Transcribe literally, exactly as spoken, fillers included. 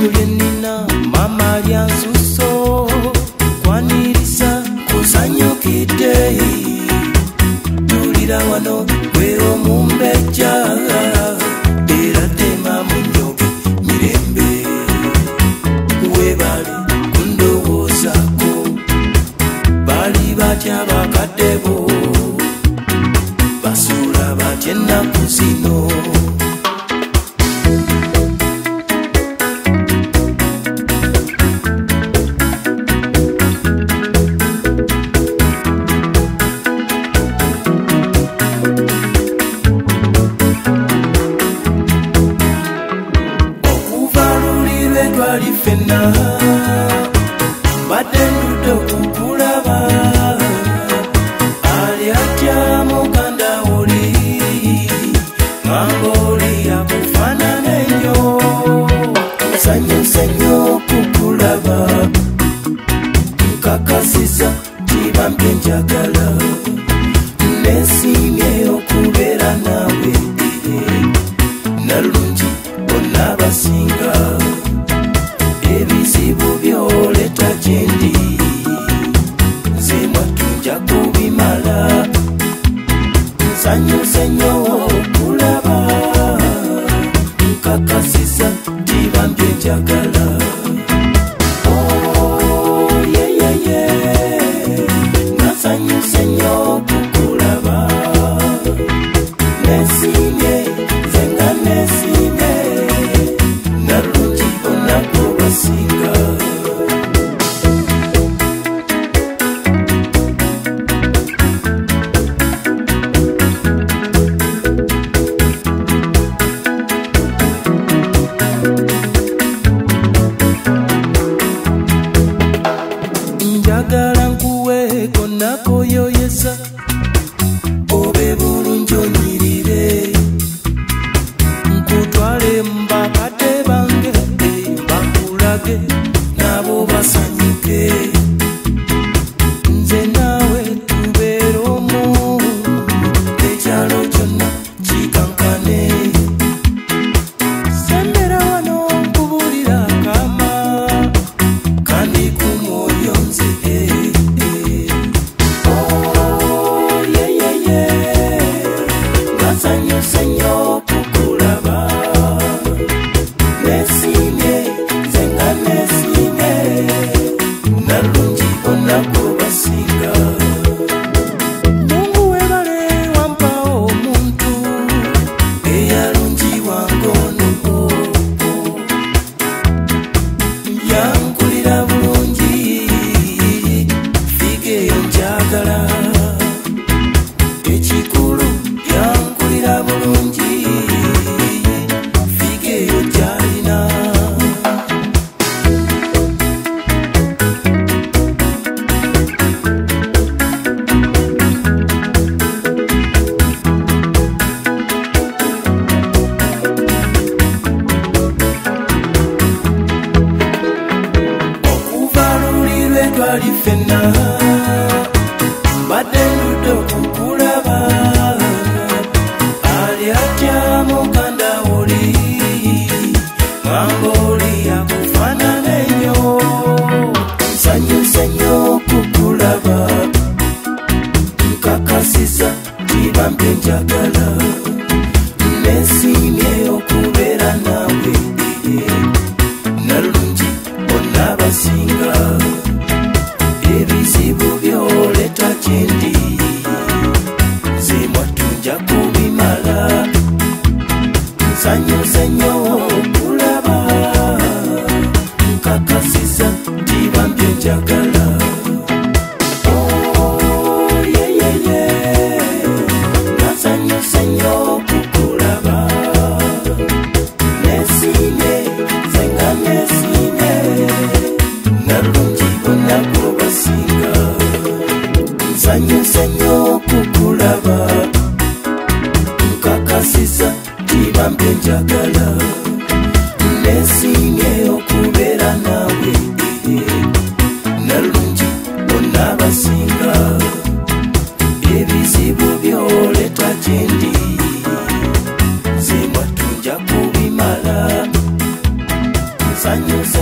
lyenina mama lyansuso kwanirisa kusanyukidde tulira wano gwe omumbeja era tema munyoge mirembe webale kundowoozako bali batya bakaddebo basuula batya ennaku zino fena badendudo kukulaba ali atya muganda oli mangoli yakufanana ennyo nsanyuse nnyo kukulaba nkakasiza tibambye njagala nesimye okubeera nawe nalungi bonna basinga ebizibu byoleta gyendi nze mwatunja kubimala nsanyuse nnyo okulaba nkakasiza tibambye njagala oyeyeye nasanyuse nnyo kukulaba nesimye nze nga nesimye nalungi onako basinga njagala nkuweeko nakoyoyesa obe bulungi onyirire nkutwale mbakadde bange bakulage nabo basanyuke nze naawe tubeera omu ekyalo kyonna kikankane sembera wano nkubulira kama kandi ku mwoyo nze oyeyeye nasanyuse nnyo kukulaba nesimye nze nga nesimye nalungi onako basinga mungu webale wampawo omuntu eyalungi wangono yankulira bulungi figeyo njagala ekikulu yankulira bulungi figeyo gyalina okuva luli lwe twali fena mbadde ndudde okukulaba ali atya muganda oli mangoli yakufanana ennyo nsanyuse nnyo kukulaba nkakasiza tibambye njagala nesimye okubeera nawe nalungi bonna basinga ebizibu banyuza